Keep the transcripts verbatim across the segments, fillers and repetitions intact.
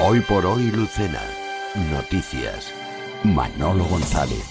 Hoy por hoy, Lucena. Noticias. Manolo González.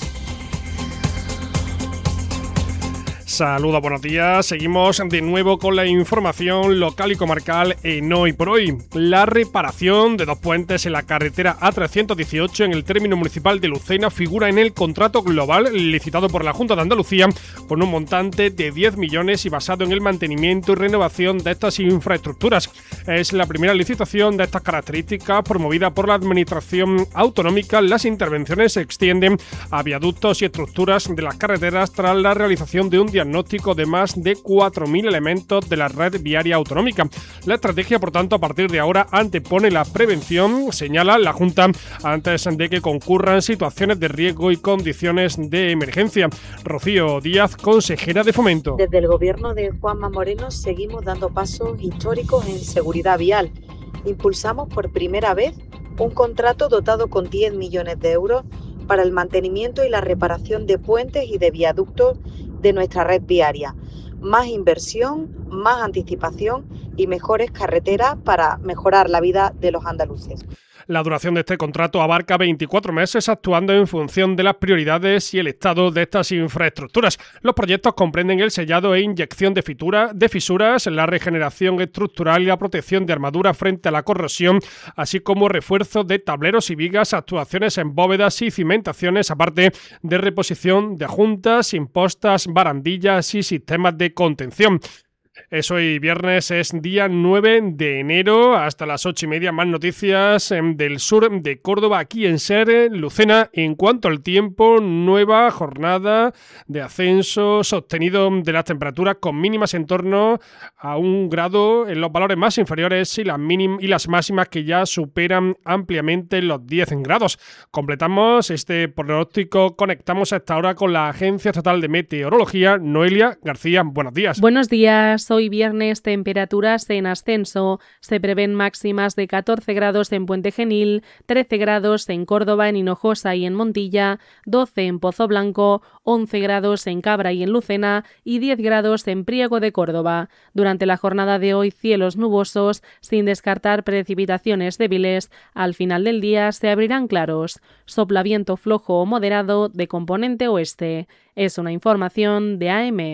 Saludos, buenos días. Seguimos de nuevo con la información local y comarcal en Hoy por Hoy. La reparación de dos puentes en la carretera A trescientos dieciocho en el término municipal de Lucena figura en el contrato global licitado por la Junta de Andalucía con un montante de diez millones y basado en el mantenimiento y renovación de estas infraestructuras. Es la primera licitación de estas características promovida por la Administración Autonómica. Las intervenciones se extienden a viaductos y estructuras de las carreteras tras la realización de un diagnóstico diagnóstico de más de cuatro mil elementos de la red viaria autonómica. La estrategia, por tanto, a partir de ahora antepone la prevención, señala la Junta, antes de que concurran situaciones de riesgo y condiciones de emergencia. Rocío Díaz, consejera de Fomento. Desde el gobierno de Juanma Moreno seguimos dando pasos históricos en seguridad vial. Impulsamos por primera vez un contrato dotado con diez millones de euros para el mantenimiento y la reparación de puentes y de viaductos de nuestra red viaria. Más inversión, más anticipación y mejores carreteras para mejorar la vida de los andaluces. La duración de este contrato abarca veinticuatro meses, actuando en función de las prioridades y el estado de estas infraestructuras. Los proyectos comprenden el sellado e inyección de, fitura, de fisuras, la regeneración estructural y la protección de armadura frente a la corrosión, así como refuerzo de tableros y vigas, actuaciones en bóvedas y cimentaciones, aparte de reposición de juntas, impostas, barandillas y sistemas de contención. Es hoy viernes, es día nueve de enero, hasta las ocho y media, más noticias del sur de Córdoba, aquí en SER, Lucena. En cuanto al tiempo, nueva jornada de ascenso sostenido de las temperaturas con mínimas en torno a un grado en los valores más inferiores y las, mínim- y las máximas que ya superan ampliamente los diez grados. Completamos este pronóstico, conectamos hasta ahora con la Agencia Estatal de Meteorología. Noelia García, buenos días. Buenos días. Hoy viernes, temperaturas en ascenso. Se prevén máximas de catorce grados en Puente Genil, trece grados en Córdoba, en Hinojosa y en Montilla, doce en Pozo Blanco, once grados en Cabra y en Lucena y diez grados en Priego de Córdoba. Durante la jornada de hoy, cielos nubosos, sin descartar precipitaciones débiles. Al final del día se abrirán claros. Sopla viento flojo o moderado de componente oeste. Es una información de A M.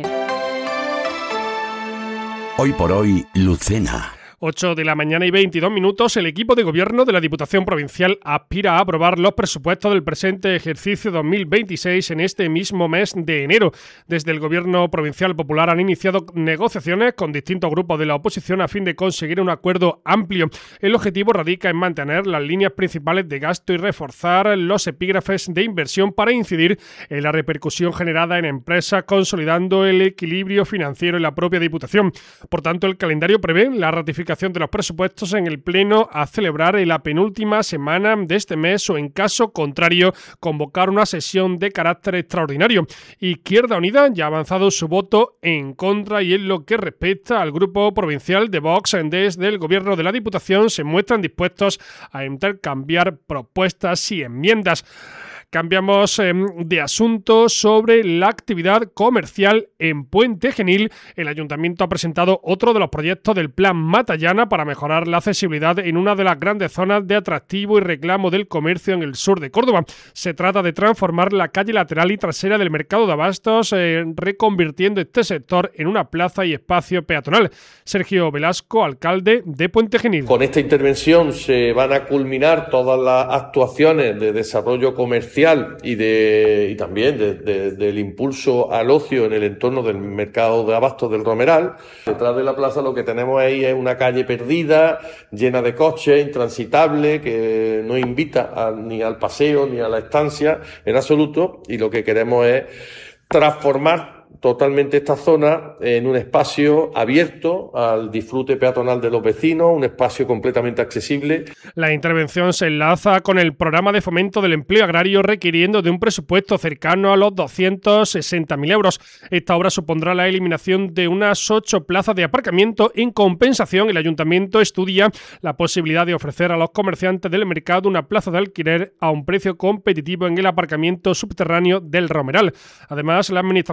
Hoy por hoy, Lucena. ocho de la mañana y veintidós minutos, el equipo de gobierno de la Diputación Provincial aspira a aprobar los presupuestos del presente ejercicio dos mil veintiséis en este mismo mes de enero. Desde el Gobierno Provincial Popular han iniciado negociaciones con distintos grupos de la oposición a fin de conseguir un acuerdo amplio. El objetivo radica en mantener las líneas principales de gasto y reforzar los epígrafes de inversión para incidir en la repercusión generada en empresas, consolidando el equilibrio financiero en la propia Diputación. Por tanto, el calendario prevé la ratificación de los presupuestos en el Pleno a celebrar en la penúltima semana de este mes o, en caso contrario, convocar una sesión de carácter extraordinario. Izquierda Unida ya ha avanzado su voto en contra y en lo que respecta al grupo provincial de Vox, desde el Gobierno de la Diputación se muestran dispuestos a intercambiar propuestas y enmiendas. Cambiamos eh, de asunto sobre la actividad comercial en Puente Genil. El Ayuntamiento ha presentado otro de los proyectos del Plan Matallana para mejorar la accesibilidad en una de las grandes zonas de atractivo y reclamo del comercio en el sur de Córdoba. Se trata de transformar la calle lateral y trasera del mercado de abastos, eh, reconvirtiendo este sector en una plaza y espacio peatonal. Sergio Velasco, alcalde de Puente Genil. Con esta intervención se van a culminar todas las actuaciones de desarrollo comercial y, de, y también de, de, del impulso al ocio en el entorno del mercado de abastos del Romeral. Detrás de la plaza lo que tenemos ahí es una calle perdida, llena de coches, intransitable, que no invita a, ni al paseo ni a la estancia en absoluto, y lo que queremos es transformar totalmente esta zona en un espacio abierto al disfrute peatonal de los vecinos, un espacio completamente accesible. La intervención se enlaza con el programa de fomento del empleo agrario, requiriendo de un presupuesto cercano a los doscientos sesenta mil euros. Esta obra supondrá la eliminación de unas ocho plazas de aparcamiento. En compensación, el Ayuntamiento estudia la posibilidad de ofrecer a los comerciantes del mercado una plaza de alquiler a un precio competitivo en el aparcamiento subterráneo del Romeral. Además, la Administración local ha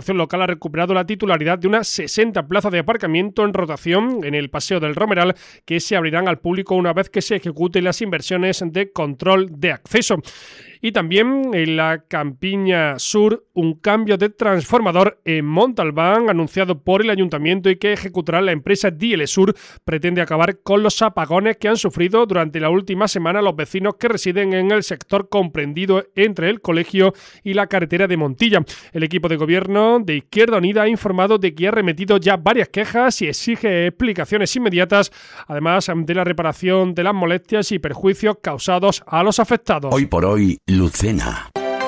recuperado la titularidad de unas sesenta plazas de aparcamiento en rotación en el Paseo del Romeral, que se abrirán al público una vez que se ejecuten las inversiones de control de acceso. Y también en la Campiña Sur, un cambio de transformador en Montalbán, anunciado por el Ayuntamiento y que ejecutará la empresa Dielesur, pretende acabar con los apagones que han sufrido durante la última semana los vecinos que residen en el sector comprendido entre el colegio y la carretera de Montilla. El equipo de gobierno de Izquierda Unida ha informado de que ha remitido ya varias quejas y exige explicaciones inmediatas, además de la reparación de las molestias y perjuicios causados a los afectados. Hoy por hoy, Lucena.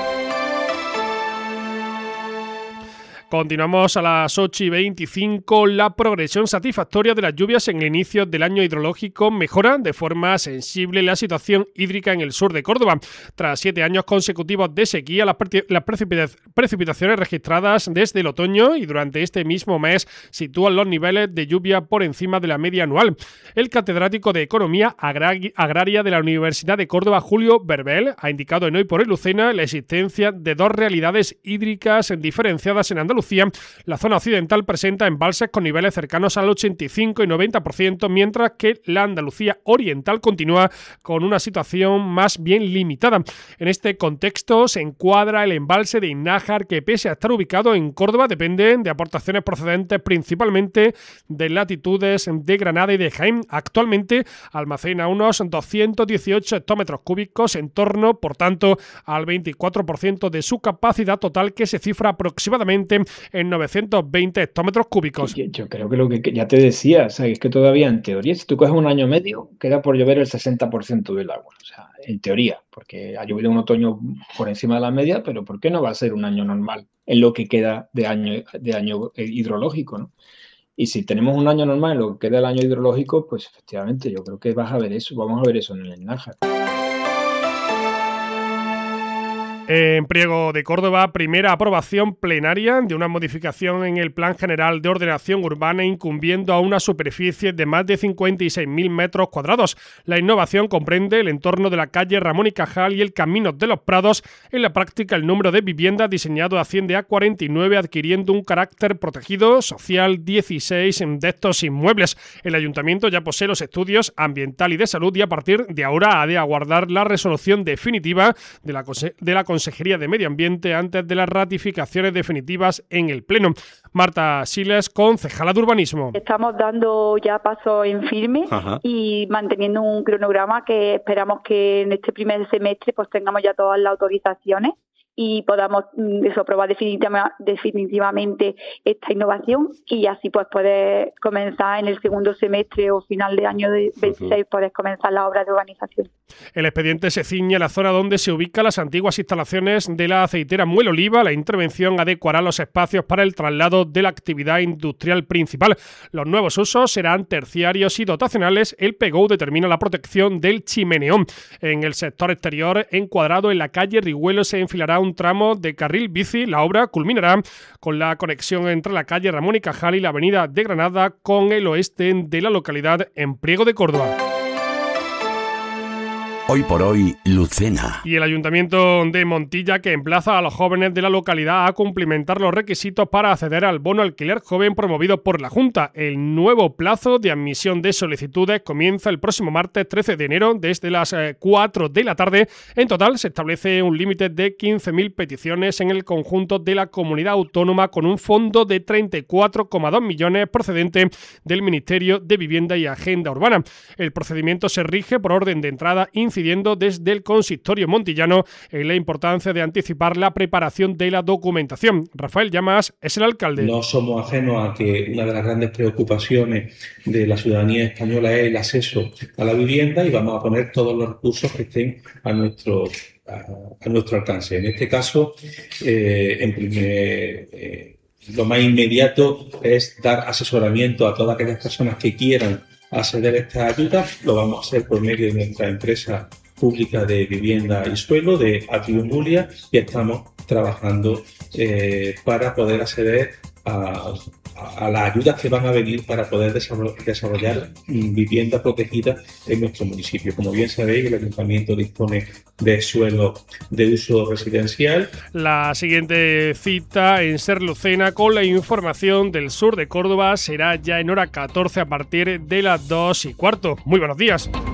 Continuamos a las ocho y veinticinco. La progresión satisfactoria de las lluvias en el inicio del año hidrológico mejora de forma sensible la situación hídrica en el sur de Córdoba. Tras siete años consecutivos de sequía, las, pre- las precipita- precipitaciones registradas desde el otoño y durante este mismo mes sitúan los niveles de lluvia por encima de la media anual. El catedrático de Economía Agrar- Agraria de la Universidad de Córdoba, Julio Berbel, ha indicado en Hoy por Hoy Lucena la existencia de dos realidades hídricas diferenciadas en Andalucía. La zona occidental presenta embalses con niveles cercanos al ochenta y cinco y noventa por ciento, mientras que la Andalucía oriental continúa con una situación más bien limitada. En este contexto se encuadra el embalse de Innájar, que pese a estar ubicado en Córdoba depende de aportaciones procedentes principalmente de latitudes de Granada y de Jaén. Actualmente almacena unos doscientos dieciocho hectómetros cúbicos, en torno, por tanto, al veinticuatro por ciento de su capacidad total, que se cifra aproximadamente en novecientos veinte hectómetros cúbicos. Yo, yo creo que lo que ya te decía, o sea, es que todavía en teoría, si tú coges un año medio, queda por llover el sesenta por ciento del agua. O sea, en teoría, porque ha llovido un otoño por encima de la media, pero ¿por qué no va a ser un año normal en lo que queda de año, de año hidrológico, ¿no? Y si tenemos un año normal en lo que queda del año hidrológico, pues efectivamente yo creo que vas a ver eso, vamos a ver eso en el Nájar. En Priego de Córdoba, primera aprobación plenaria de una modificación en el Plan General de Ordenación Urbana incumbiendo a una superficie de más de cincuenta y seis mil metros cuadrados. La innovación comprende el entorno de la calle Ramón y Cajal y el Camino de los Prados. En la práctica, el número de viviendas diseñado asciende a cuarenta y nueve, adquiriendo un carácter protegido social dieciséis de estos inmuebles. El Ayuntamiento ya posee los estudios ambiental y de salud y a partir de ahora ha de aguardar la resolución definitiva de la, de la Consejería de Medio Ambiente antes de las ratificaciones definitivas en el Pleno. Marta Siles, concejala de Urbanismo. Estamos dando ya pasos en firme. Ajá. Y manteniendo un cronograma que esperamos que en este primer semestre pues tengamos ya todas las autorizaciones y podamos eso, aprobar definitiva, definitivamente esta innovación y así pues poder comenzar en el segundo semestre o final de año de veintiséis, uh-huh. poder comenzar la obra de urbanización. El expediente se ciñe a la zona donde se ubican las antiguas instalaciones de la aceitera Muel Oliva. La intervención adecuará los espacios para el traslado de la actividad industrial principal. Los nuevos usos serán terciarios y dotacionales. El P G O determina la protección del chimeneón. En el sector exterior, encuadrado en la calle Rigüelo, se enfilará un tramo de carril bici. La obra culminará con la conexión entre la calle Ramón y Cajal y la avenida de Granada con el oeste de la localidad en Priego de Córdoba. Hoy por hoy, Lucena. Y el Ayuntamiento de Montilla, que emplaza a los jóvenes de la localidad a cumplimentar los requisitos para acceder al bono alquiler joven promovido por la Junta. El nuevo plazo de admisión de solicitudes comienza el próximo martes trece de enero desde las cuatro de la tarde. En total se establece un límite de quince mil peticiones en el conjunto de la comunidad autónoma, con un fondo de treinta y cuatro coma dos millones procedente del Ministerio de Vivienda y Agenda Urbana. El procedimiento se rige por orden de entrada, incidiendo desde el consistorio montillano en la importancia de anticipar la preparación de la documentación. Rafael Llamas es el alcalde. No somos ajenos a que una de las grandes preocupaciones de la ciudadanía española es el acceso a la vivienda y vamos a poner todos los recursos que estén a nuestro, a, a nuestro alcance. En este caso, eh, en primer, eh, lo más inmediato es dar asesoramiento a todas aquellas personas que quieran acceder a estas ayudas. Lo vamos a hacer por medio de nuestra empresa pública de vivienda y suelo, de Atrium Mulia, y estamos trabajando eh, para poder acceder a a, a las ayudas que van a venir para poder desarrollar vivienda protegida en nuestro municipio. Como bien sabéis, el Ayuntamiento dispone de suelo de uso residencial. La siguiente cita en Ser Lucena con la información del sur de Córdoba será ya en hora catorce a partir de las dos y cuarto. Muy buenos días.